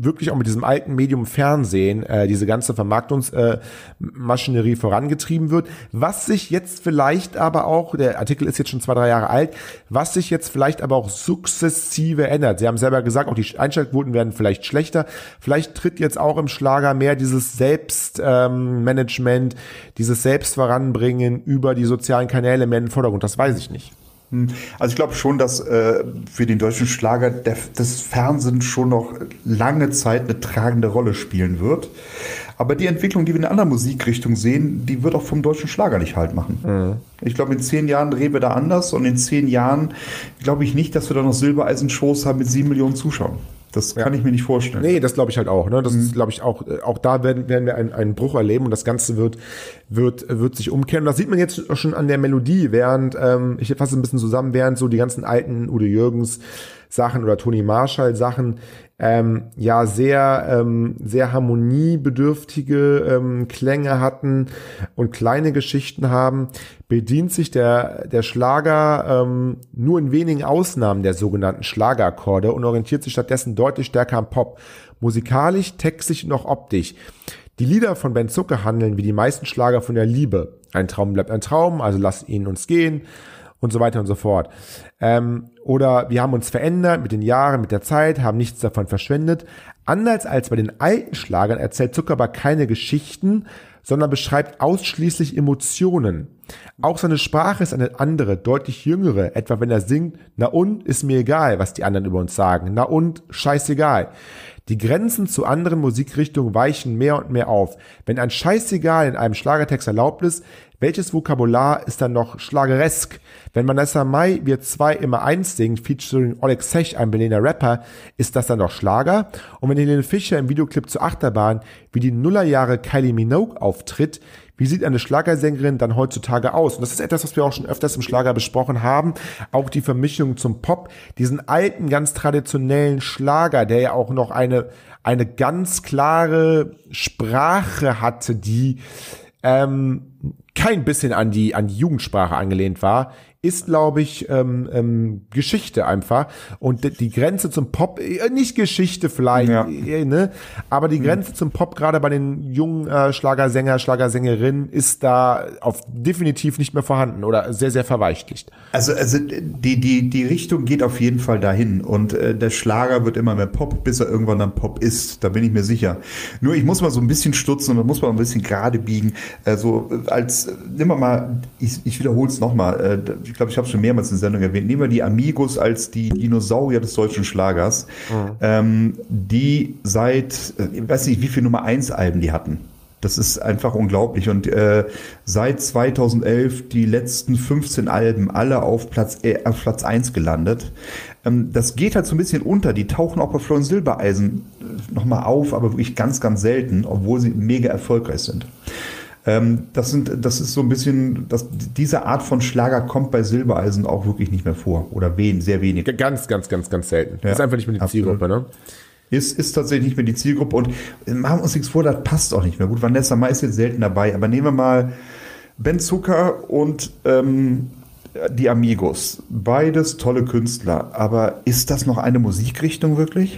wirklich auch mit diesem alten Medium Fernsehen äh, diese ganze Vermarktungsmaschinerie äh, vorangetrieben wird, was sich jetzt vielleicht aber auch, der Artikel ist jetzt schon zwei, drei Jahre alt, was sich jetzt vielleicht aber auch sukzessive ändert. Sie haben selber gesagt, auch die Einschaltquoten werden vielleicht schlechter. Vielleicht tritt jetzt auch im Schlager mehr dieses Selbstmanagement, ähm, dieses Selbstvoranbringen über die sozialen Kanäle mehr in den Vordergrund. Das weiß ich nicht. Also ich glaube schon, dass äh, für den deutschen Schlager der, das Fernsehen schon noch lange Zeit eine tragende Rolle spielen wird. Aber die Entwicklung, die wir in einer anderen Musikrichtung sehen, die wird auch vom deutschen Schlager nicht halt machen. Mhm. Ich glaube, in zehn Jahren drehen wir da anders und in zehn Jahren glaube ich nicht, dass wir da noch Silbereisen-Shows haben mit sieben Millionen Zuschauern. Das kann ja. ich mir nicht vorstellen. Nee, das glaube ich halt auch. Ne? Das mhm. ist, glaube ich, auch, auch da werden, werden wir einen, einen Bruch erleben und das Ganze wird, wird, wird sich umkehren. Und das sieht man jetzt schon an der Melodie, während, ähm, ich fasse ein bisschen zusammen, während so die ganzen alten Udo Jürgens Sachen oder Toni Marshall Sachen ähm, ja sehr ähm, sehr harmoniebedürftige ähm, Klänge hatten und kleine Geschichten haben, bedient sich der der Schlager ähm, nur in wenigen Ausnahmen der sogenannten Schlagerakkorde und orientiert sich stattdessen deutlich stärker am Pop. Musikalisch, textlich und auch optisch. Die Lieder von Ben Zucker handeln wie die meisten Schlager von der Liebe. Ein Traum bleibt ein Traum, also lass ihn uns gehen. Und so weiter und so fort. Ähm, oder wir haben uns verändert mit den Jahren, mit der Zeit, haben nichts davon verschwendet. Anders als bei den alten Schlagern erzählt Zucker aber keine Geschichten, sondern beschreibt ausschließlich Emotionen. Auch seine Sprache ist eine andere, deutlich jüngere, etwa wenn er singt, na und, ist mir egal, was die anderen über uns sagen, na und, scheißegal. Die Grenzen zu anderen Musikrichtungen weichen mehr und mehr auf. Wenn ein Scheißegal in einem Schlagertext erlaubt ist, welches Vokabular ist dann noch schlageresk? Wenn Vanessa Mai Wir zwei immer eins singt, featuring Oleg Sech, ein Berliner Rapper, ist das dann noch Schlager? Und wenn Helene Fischer im Videoclip zur Achterbahn wie die Nullerjahre Kylie Minogue auftritt, wie sieht eine Schlagersängerin dann heutzutage aus? Und das ist etwas, was wir auch schon öfters im Schlager besprochen haben. Auch die Vermischung zum Pop, diesen alten, ganz traditionellen Schlager, der ja auch noch eine, eine ganz klare Sprache hatte, die ähm, kein bisschen an die, an die Jugendsprache angelehnt war, ist, glaube ich, ähm, ähm, Geschichte einfach. Und die, die Grenze zum Pop, äh, nicht Geschichte vielleicht, ja. äh, ne? aber die Grenze mhm. zum Pop, gerade bei den jungen äh, Schlagersänger, Schlagersängerinnen, ist da auf definitiv nicht mehr vorhanden oder sehr, sehr verweichlicht. Also, also die, die, die Richtung geht auf jeden Fall dahin. Und äh, der Schlager wird immer mehr Pop, bis er irgendwann dann Pop ist. Da bin ich mir sicher. Nur ich muss mal so ein bisschen stutzen und da muss man ein bisschen gerade biegen. Äh, so als, äh, nimm mal, ich, ich wiederhole es nochmal, äh, ich glaube, ich habe es schon mehrmals in der Sendung erwähnt, nehmen wir die Amigos als die Dinosaurier des deutschen Schlagers, mhm. ähm, die seit, ich weiß nicht, wie viele Nummer eins Alben die hatten. Das ist einfach unglaublich. Und äh, seit zweitausendelf die letzten fünfzehn Alben alle auf Platz, äh, auf Platz eins gelandet. Ähm, das geht halt so ein bisschen unter. Die tauchen auch bei Florian Silbereisen nochmal auf, aber wirklich ganz, ganz selten, obwohl sie mega erfolgreich sind. Ähm, das sind, das ist so ein bisschen, das, diese Art von Schlager kommt bei Silbereisen auch wirklich nicht mehr vor. Oder wen, sehr wenig. Ganz, ganz, ganz, ganz selten. Ja, das ist einfach nicht mehr die absolut. Zielgruppe, ne? Ist, ist tatsächlich nicht mehr die Zielgruppe und machen uns nichts vor, das passt auch nicht mehr. Gut, Vanessa Mai ist jetzt selten dabei, aber nehmen wir mal Ben Zucker und ähm, die Amigos. Beides tolle Künstler, aber ist das noch eine Musikrichtung wirklich?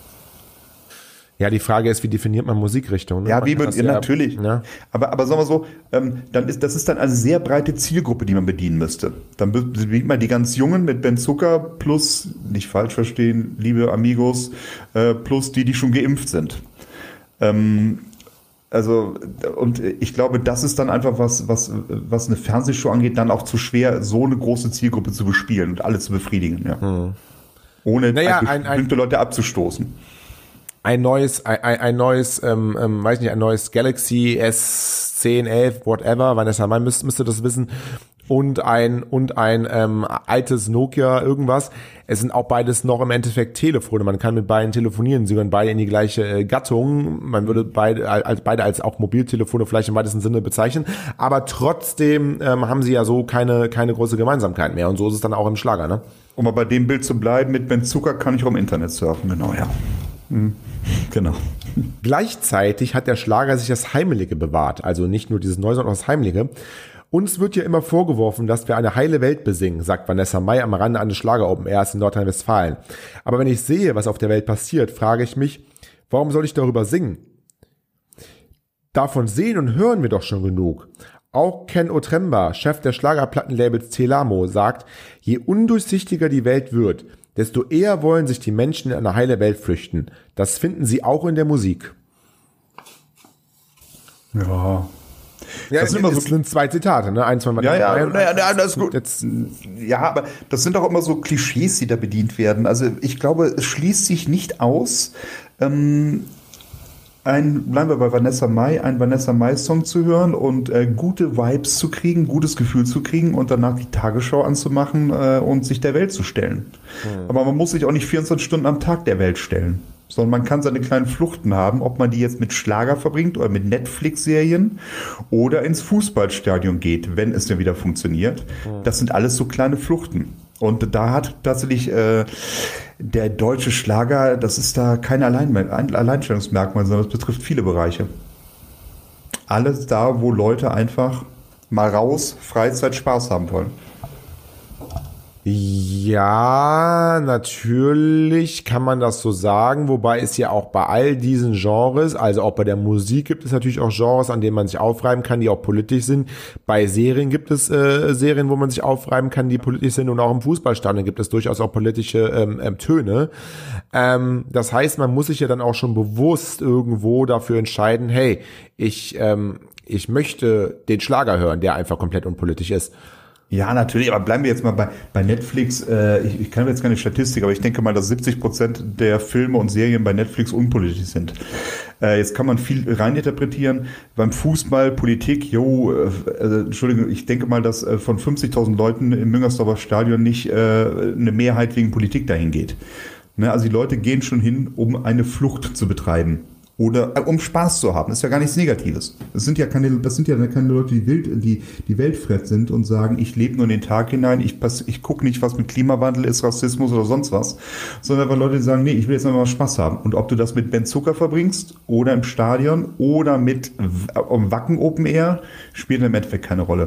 Ja, die Frage ist, wie definiert man Musikrichtung? Ne? Ja, wie man, ja, natürlich. Ja. Aber, aber sagen wir so, ähm, dann ist, das ist dann eine sehr breite Zielgruppe, die man bedienen müsste. Dann bedient man die ganz Jungen mit Ben Zucker plus, nicht falsch verstehen, liebe Amigos, äh, plus die, die schon geimpft sind. Ähm, also, und ich glaube, das ist dann einfach was, was, was eine Fernsehshow angeht, dann auch zu schwer, so eine große Zielgruppe zu bespielen und alle zu befriedigen. Ja. Hm. Ohne naja, bestimmte ein, ein Leute abzustoßen. Ein neues, ein, ein neues, ähm, ähm, weiß nicht, ein neues Galaxy S zehn, elf, whatever, Vanessa Mai müsste, müsste das wissen, und ein, und ein ähm, altes Nokia irgendwas. Es sind auch beides noch im Endeffekt Telefone. Man kann mit beiden telefonieren. Sie gehören beide in die gleiche äh, Gattung. Man würde beide als, beide als auch Mobiltelefone vielleicht im weitesten Sinne bezeichnen. Aber trotzdem ähm, haben sie ja so keine, keine große Gemeinsamkeit mehr. Und so ist es dann auch im Schlager, ne? Um mal bei dem Bild zu bleiben, mit Ben Zucker kann ich auch im Internet surfen, genau, ja. Genau. Gleichzeitig hat der Schlager sich das Heimelige bewahrt, also nicht nur dieses Neue, sondern auch das Heimelige. Uns wird ja immer vorgeworfen, dass wir eine heile Welt besingen, sagt Vanessa Mai am Rande eines Schlager-Open Airs in Nordrhein-Westfalen. Aber wenn ich sehe, was auf der Welt passiert, frage ich mich, Warum soll ich darüber singen? Davon sehen und hören wir doch schon genug. Auch Ken Otremba, Chef der Schlagerplattenlabels Telamo, sagt, je undurchsichtiger die Welt wird, desto eher wollen sich die Menschen in eine heile Welt flüchten. Das finden sie auch in der Musik. Ja. Ja, das sind immer so sind zwei Zitate, ne? Eins von ja, ja, ja, ja, ja, das ist gut. Jetzt, ja, aber das sind auch immer so Klischees, die da bedient werden. Also ich glaube, es schließt sich nicht aus, ähm, ein, bleiben wir bei Vanessa Mai, einen Vanessa Mai-Song zu hören und äh, gute Vibes zu kriegen, gutes Gefühl zu kriegen und danach die Tagesschau anzumachen äh, und sich der Welt zu stellen. Hm. Aber man muss sich auch nicht vierundzwanzig Stunden am Tag der Welt stellen, sondern man kann seine kleinen Fluchten haben, ob man die jetzt mit Schlager verbringt oder mit Netflix-Serien oder ins Fußballstadion geht, wenn es denn wieder funktioniert. Hm. Das sind alles so kleine Fluchten. Und da hat tatsächlich äh, der deutsche Schlager, das ist da kein Allein- ein Alleinstellungsmerkmal, sondern das betrifft viele Bereiche. Alles da, wo Leute einfach mal raus, Freizeit, Spaß haben wollen. Ja, natürlich kann man das so sagen, wobei es ja auch bei all diesen Genres, also auch bei der Musik gibt es natürlich auch Genres, an denen man sich aufreiben kann, die auch politisch sind. Bei Serien gibt es äh, Serien, wo man sich aufreiben kann, die politisch sind, und auch im Fußballstadion gibt es durchaus auch politische ähm, ähm, Töne. Ähm, das heißt, man muss sich ja dann auch schon bewusst irgendwo dafür entscheiden, hey, ich ähm, ich möchte den Schlager hören, der einfach komplett unpolitisch ist. Ja, natürlich, aber bleiben wir jetzt mal bei, bei Netflix. Äh, ich, ich kann jetzt keine Statistik, aber ich denke mal, dass siebzig Prozent der Filme und Serien bei Netflix unpolitisch sind. Äh, jetzt kann man viel reininterpretieren. Beim Fußball, Politik, jo, äh, Entschuldigung, ich denke mal, dass äh, von fünfzigtausend Leuten im Müngersdorfer Stadion nicht äh, eine Mehrheit wegen Politik dahin geht. Ne, also die Leute gehen schon hin, um eine Flucht zu betreiben. Oder äh, um Spaß zu haben. Das ist ja gar nichts Negatives. Das sind ja keine, das sind ja keine Leute, die wild, die, die weltfremd sind und sagen, ich lebe nur in den Tag hinein, ich, ich gucke nicht, was mit Klimawandel ist, Rassismus oder sonst was, sondern weil Leute sagen, nee, ich will jetzt einfach mal Spaß haben. Und ob du das mit Ben Zucker verbringst oder im Stadion oder mit am Wacken Open Air, spielt im Endeffekt keine Rolle.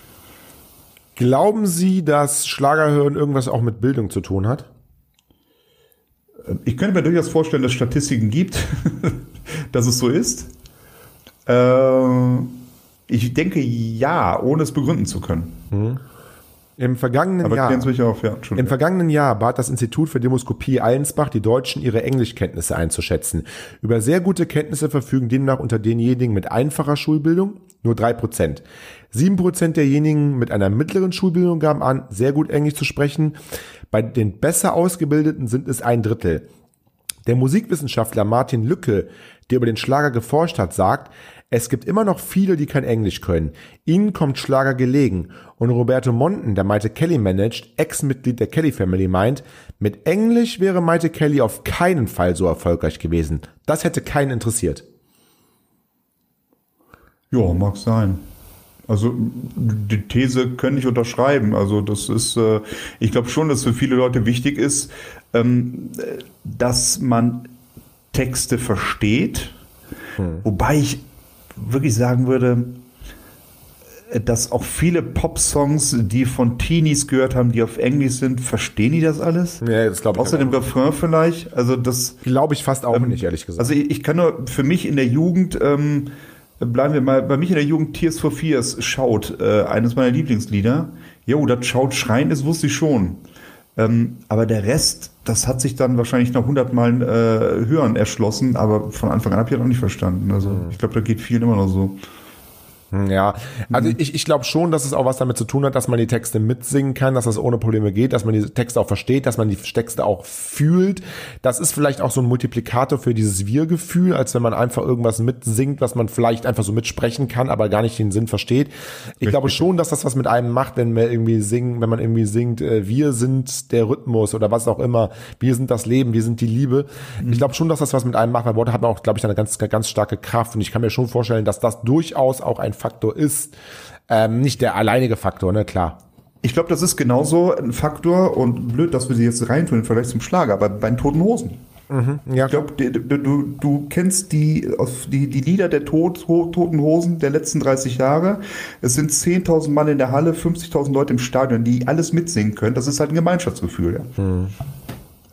Glauben Sie, dass Schlagerhören irgendwas auch mit Bildung zu tun hat? Ich könnte mir durchaus vorstellen, dass es Statistiken gibt, dass es so ist. Äh, ich denke ja, ohne es begründen zu können. Mhm. Im vergangenen Aber Jahr, mich auf, ja, im vergangenen Jahr bat das Institut für Demoskopie Allensbach die Deutschen, ihre Englischkenntnisse einzuschätzen. Über sehr gute Kenntnisse verfügen demnach unter denjenigen mit einfacher Schulbildung nur drei Prozent. sieben Prozent derjenigen mit einer mittleren Schulbildung gaben an, sehr gut Englisch zu sprechen. Bei den besser Ausgebildeten sind es ein Drittel. Der Musikwissenschaftler Martin Lücke, der über den Schlager geforscht hat, sagt, es gibt immer noch viele, die kein Englisch können. Ihnen kommt Schlager gelegen. Und Roberto Monten, der Maite Kelly managt, Ex-Mitglied der Kelly Family, meint, mit Englisch wäre Maite Kelly auf keinen Fall so erfolgreich gewesen. Das hätte keinen interessiert. Ja, mag sein. Also die These könnte ich unterschreiben. Also das ist, äh, ich glaube schon, dass für viele Leute wichtig ist, ähm, dass man Texte versteht. Hm. Wobei ich wirklich sagen würde, dass auch viele Pop-Songs, die von Teenies gehört haben, die auf Englisch sind, verstehen die das alles? Ja, das glaube ich. Außer dem Refrain vielleicht. Also das glaube ich fast auch ähm, nicht, ehrlich gesagt. Also ich, ich kann nur für mich in der Jugend ähm, bleiben wir mal, bei mich in der Jugend Tears for Fears schaut, äh, eines meiner Lieblingslieder. Jo, das schaut schreien, das wusste ich schon. Ähm, aber der Rest, das hat sich dann wahrscheinlich nach hundert Mal äh, hören erschlossen, aber von Anfang an habe ich das auch nicht verstanden. Also mhm. ich glaube, da geht vielen immer noch so. Ja, also ich, ich glaube schon, dass es auch was damit zu tun hat, dass man die Texte mitsingen kann, dass das ohne Probleme geht, dass man die Texte auch versteht, dass man die Texte auch fühlt. Das ist vielleicht auch so ein Multiplikator für dieses Wir-Gefühl, als wenn man einfach irgendwas mitsingt, was man vielleicht einfach so mitsprechen kann, aber gar nicht den Sinn versteht. Ich Richtig. glaube schon, dass das was mit einem macht, wenn wir irgendwie singen, wenn man irgendwie singt, äh, wir sind der Rhythmus oder was auch immer, wir sind das Leben, wir sind die Liebe. Mhm. Ich glaube schon, dass das was mit einem macht, weil Worte haben auch, glaube ich, eine ganz, ganz starke Kraft und ich kann mir schon vorstellen, dass das durchaus auch ein Faktor ist, ähm, nicht der alleinige Faktor, ne, klar. Ich glaube, das ist genauso ein Faktor und blöd, dass wir sie jetzt reintun im Vergleich zum Schlager, aber bei den Toten Hosen. Mhm, ja, ich glaube, du, du, du kennst die, die, die Lieder der Tod, Toten Hosen der letzten dreißig Jahre. Es sind zehntausend Mann in der Halle, fünfzigtausend Leute im Stadion, die alles mitsingen können. Das ist halt ein Gemeinschaftsgefühl. Ja. Mhm.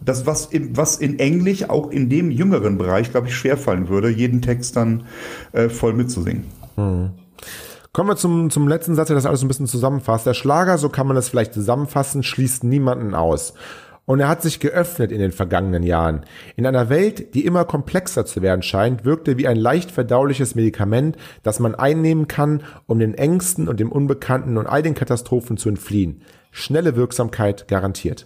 das, was, im, was in Englisch auch in dem jüngeren Bereich, glaube ich, schwerfallen würde, jeden Text dann äh, voll mitzusingen. Hm. Kommen wir zum, zum letzten Satz, der das alles ein bisschen zusammenfasst. Der Schlager, so kann man das vielleicht zusammenfassen, schließt niemanden aus. Und er hat sich geöffnet in den vergangenen Jahren. In einer Welt, die immer komplexer zu werden scheint, wirkt er wie ein leicht verdauliches Medikament, das man einnehmen kann, um den Ängsten und dem Unbekannten und all den Katastrophen zu entfliehen. Schnelle Wirksamkeit garantiert.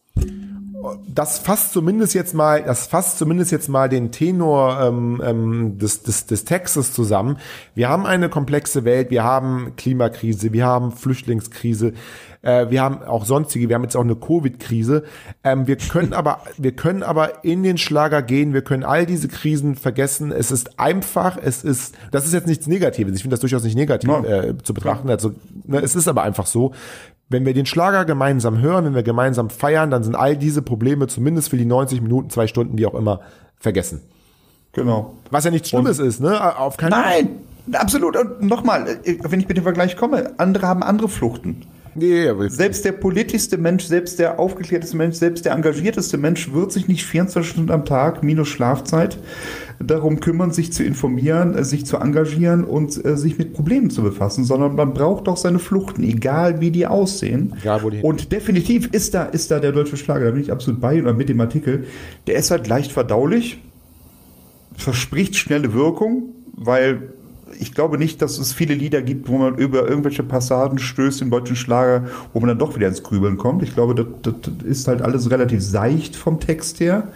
Das fasst zumindest jetzt mal, das fasst zumindest jetzt mal den Tenor ähm, ähm, des, des, des Textes zusammen. Wir haben eine komplexe Welt, wir haben Klimakrise, wir haben Flüchtlingskrise, äh, wir haben auch sonstige, wir haben jetzt auch eine Covid-Krise. Ähm, wir können aber, wir können aber in den Schlager gehen, wir können all diese Krisen vergessen. Es ist einfach, es ist, das ist jetzt nichts Negatives. Ich finde das durchaus nicht negativ äh, zu betrachten. Also, ne, es ist aber einfach so. Wenn wir den Schlager gemeinsam hören, wenn wir gemeinsam feiern, dann sind all diese Probleme zumindest für die neunzig Minuten, zwei Stunden, wie auch immer, vergessen. Genau. Was ja nichts Schlimmes und ist, ne? Auf keinen Nein, absolut. Und nochmal, wenn ich mit dem Vergleich komme, andere haben andere Fluchten. Nee, selbst der politischste Mensch, selbst der aufgeklärteste Mensch, selbst der engagierteste Mensch wird sich nicht vierundzwanzig Stunden am Tag, minus Schlafzeit, darum kümmern, sich zu informieren, sich zu engagieren und äh, sich mit Problemen zu befassen, sondern man braucht doch seine Fluchten, egal wie die aussehen. Egal, wo die und definitiv ist da, ist da der deutsche Schlager, da bin ich absolut bei oder mit dem Artikel, der ist halt leicht verdaulich, verspricht schnelle Wirkung, weil ich glaube nicht, dass es viele Lieder gibt, wo man über irgendwelche Passagen stößt im deutschen Schlager, wo man dann doch wieder ins Grübeln kommt. Ich glaube, das, das ist halt alles relativ seicht vom Text her.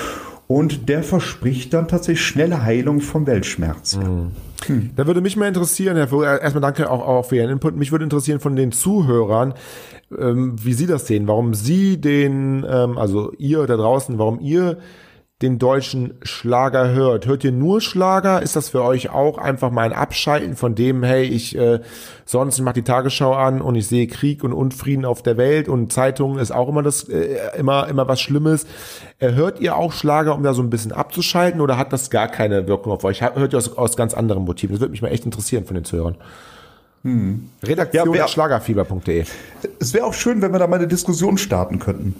Und der verspricht dann tatsächlich schnelle Heilung vom Weltschmerz. Mhm. Hm. Da würde mich mal interessieren, Herr Vogel, erstmal danke auch, auch für Ihren Input. Mich würde interessieren von den Zuhörern, ähm, wie Sie das sehen, warum Sie den, ähm, also ihr da draußen, warum ihr den deutschen Schlager hört. Hört ihr nur Schlager? Ist das für euch auch einfach mal ein Abschalten von dem, hey, ich äh, sonst mache die Tagesschau an und ich sehe Krieg und Unfrieden auf der Welt und Zeitungen ist auch immer das äh, immer immer was Schlimmes. Äh, hört ihr auch Schlager, um da so ein bisschen abzuschalten oder hat das gar keine Wirkung auf euch? Hört ihr aus, aus ganz anderen Motiven? Das würde mich mal echt interessieren von den Zuhörern. Hm. Redaktion ja, schlagerfieber punkt de. Es wäre auch schön, wenn wir da mal eine Diskussion starten könnten.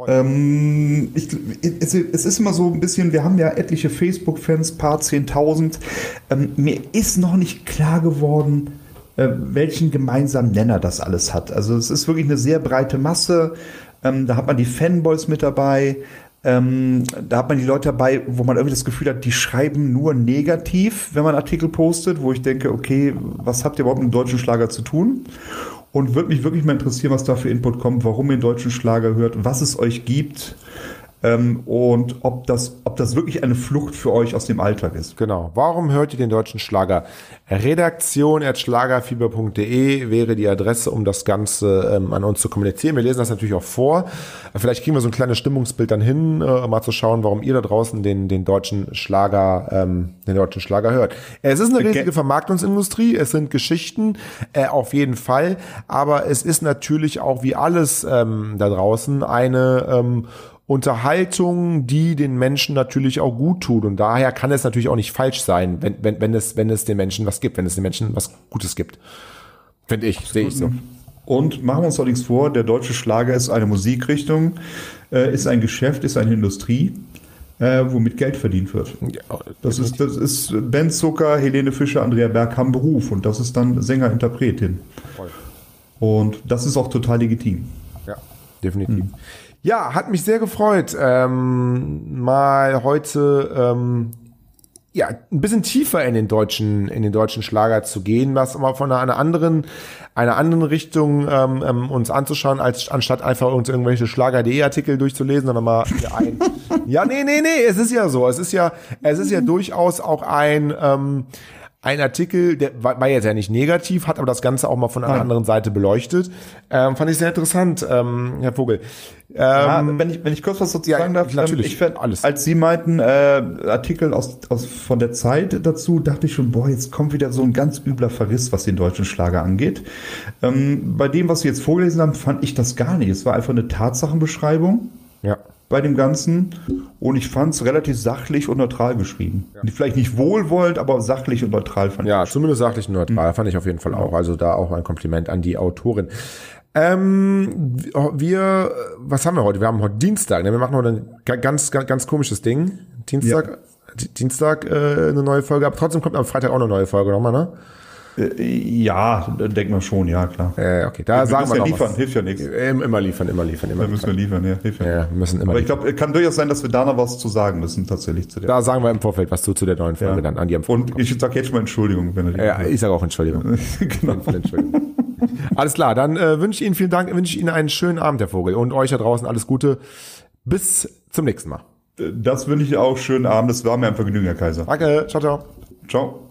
Ähm, ich, es, es ist immer so ein bisschen, wir haben ja etliche Facebook-Fans, paar zehntausend. Ähm, mir ist noch nicht klar geworden, äh, welchen gemeinsamen Nenner das alles hat. Also es ist wirklich eine sehr breite Masse. Ähm, da hat man die Fanboys mit dabei. Ähm, da hat man die Leute dabei, wo man irgendwie das Gefühl hat, die schreiben nur negativ, wenn man Artikel postet, wo ich denke, okay, was habt ihr überhaupt mit dem deutschen Schlager zu tun? Und würde mich wirklich mal interessieren, was da für Input kommt, warum ihr den deutschen Schlager hört, was es euch gibt ähm, und ob das, ob das wirklich eine Flucht für euch aus dem Alltag ist. Genau. Warum hört ihr den deutschen Schlager? Redaktion at schlagerfieber punkt de wäre die Adresse, um das Ganze ähm, an uns zu kommunizieren. Wir lesen das natürlich auch vor. Vielleicht kriegen wir so ein kleines Stimmungsbild dann hin, äh, mal zu schauen, warum ihr da draußen den, den deutschen Schlager, ähm, den deutschen Schlager hört. Es ist eine riesige okay. Vermarktungsindustrie. Es sind Geschichten, äh, auf jeden Fall. Aber es ist natürlich auch wie alles ähm, da draußen eine ähm, Unterhaltung, die den Menschen natürlich auch gut tut. Und daher kann es natürlich auch nicht falsch sein, wenn, wenn, wenn es, wenn es den Menschen was gibt, wenn es den Menschen was Gutes gibt. Finde ich, sehe ich so. Und machen wir uns doch nichts vor, der deutsche Schlager ist eine Musikrichtung, äh, ist ein Geschäft, ist eine Industrie, äh, womit Geld verdient wird. Ja, das ist, das ist Ben Zucker, Helene Fischer, Andrea Berg haben Beruf und das ist dann Sänger-Interpretin. Und das ist auch total legitim. Ja, definitiv. Hm. Ja, hat mich sehr gefreut, ähm, mal heute ähm, ja ein bisschen tiefer in den deutschen in den deutschen Schlager zu gehen, was mal von einer anderen einer anderen Richtung ähm, ähm, uns anzuschauen, als anstatt einfach uns irgendwelche Schlager punkt de Artikel durchzulesen, sondern mal ein. Ja, nee, nee, nee, es ist ja so, es ist ja es ist ja durchaus auch ein ähm, Ein Artikel, der war jetzt ja nicht negativ, hat aber das Ganze auch mal von einer Nein. anderen Seite beleuchtet. Ähm, fand ich sehr interessant, ähm, Herr Vogel. Ähm, ja, wenn ich wenn ich kurz was dazu sagen ja, darf, natürlich, ich fand, alles. Als Sie meinten, äh, Artikel aus, aus von der Zeit dazu, dachte ich schon, boah, jetzt kommt wieder so ein ganz übler Verriss, was den deutschen Schlager angeht. Ähm, bei dem, was Sie jetzt vorgelesen haben, fand ich das gar nicht. Es war einfach eine Tatsachenbeschreibung. Ja. Bei dem Ganzen und ich fand es relativ sachlich und neutral geschrieben. Ja. Vielleicht nicht wohlwollend, aber sachlich und neutral fand ja, ich. Ja, zumindest sachlich und neutral mhm. fand ich auf jeden Fall auch. Also da auch ein Kompliment an die Autorin. Ähm, wir, was haben wir heute? Wir haben heute Dienstag, ne? Wir machen heute ein ganz, ganz, ganz komisches Ding. Dienstag, ja. Dienstag äh, eine neue Folge, aber trotzdem kommt am Freitag auch eine neue Folge nochmal, ne? Ja, denken wir schon, ja, klar. Äh, okay, da wir sagen wir ja noch liefern, was. hilft ja nichts. Immer liefern, immer liefern, immer Da müssen wir liefern, ja, hilft ja. Ja, wir müssen immer Aber ich liefern. glaube, kann durchaus sein, dass wir da noch was zu sagen müssen, tatsächlich zu der. Da sagen wir im Vorfeld was zu, zu der neuen Folge Ja. dann an die Und ich sage jetzt schon mal Entschuldigung, wenn er die Ja, ich sage auch Entschuldigung. genau. Entschuldigung. Alles klar, dann äh, wünsche ich Ihnen vielen Dank, wünsche ich Ihnen einen schönen Abend, Herr Vogel. Und euch da draußen alles Gute. Bis zum nächsten Mal. Das wünsche ich auch. Schönen Abend. Das war mir ein Vergnügen, Herr Kaiser. Danke, ciao, ciao. Ciao.